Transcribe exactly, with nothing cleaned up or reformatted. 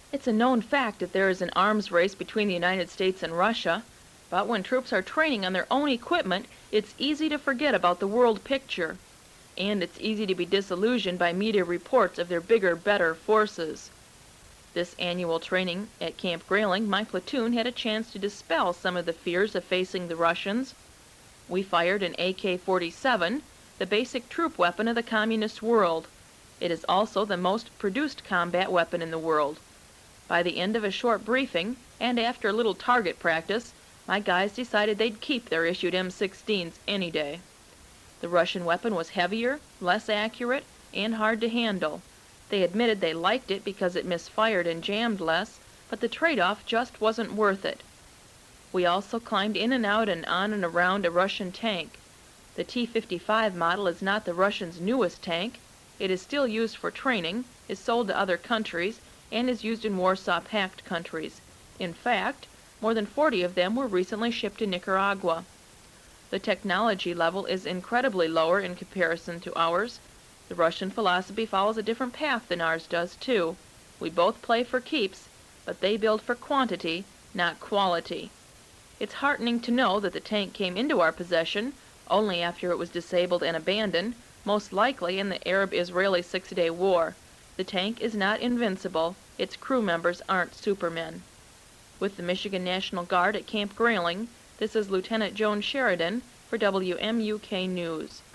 It's a known fact that there is an arms race between the United States and Russia, but when troops are training on their own equipment, it's easy to forget about the world picture, and it's easy to be disillusioned by media reports of their bigger, better forces. This annual training at Camp Grayling, my platoon had a chance to dispel some of the fears of facing the Russians. We fired an A K forty-seven, the basic troop weapon of the communist world. It is also the most produced combat weapon in the world. By the end of a short briefing, and after a little target practice, my guys decided they'd keep their issued M sixteens any day. The Russian weapon was heavier, less accurate, and hard to handle. They admitted they liked it because it misfired and jammed less, but the trade-off just wasn't worth it. We also climbed in and out and on and around a Russian tank. The T fifty-five model is not the Russians' newest tank. It is still used for training, is sold to other countries, and is used in Warsaw Pact countries. In fact, more than forty of them were recently shipped to Nicaragua. The technology level is incredibly lower in comparison to ours. The Russian philosophy follows a different path than ours does, too. We both play for keeps, but they build for quantity, not quality. It's heartening to know that the tank came into our possession only after it was disabled and abandoned, most likely in the Arab-Israeli Six-Day War. The tank is not invincible. Its crew members aren't supermen. With the Michigan National Guard at Camp Grayling, this is Lieutenant Joan Sheridan for W M U K News.